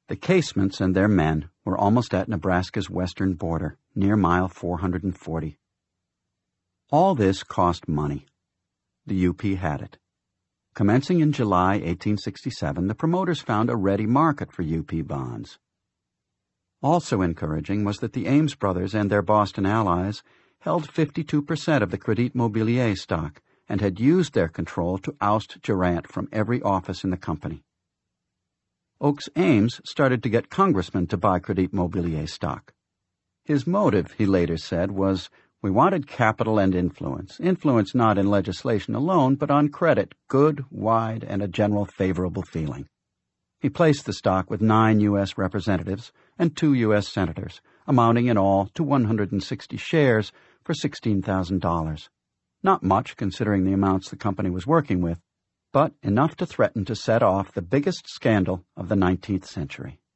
The Casements and their men were almost at Nebraska's western border, near mile 440. All this cost money. The UP had it. Commencing in July 1867, the promoters found a ready market for UP bonds. Also encouraging was that the Ames brothers and their Boston allies held 52% of the Crédit Mobilier stock and had used their control to oust Durant from every office in the company. Oakes Ames started to get congressmen to buy Crédit Mobilier stock. His motive, he later said, was, "We wanted capital and influence not in legislation alone, but on credit, good, wide, and a general favorable feeling." He placed the stock with 9 U.S. representatives and 2 U.S. senators, amounting in all to 160 shares for $16,000. Not much, considering the amounts the company was working with, but enough to threaten to set off the biggest scandal of the 19th century.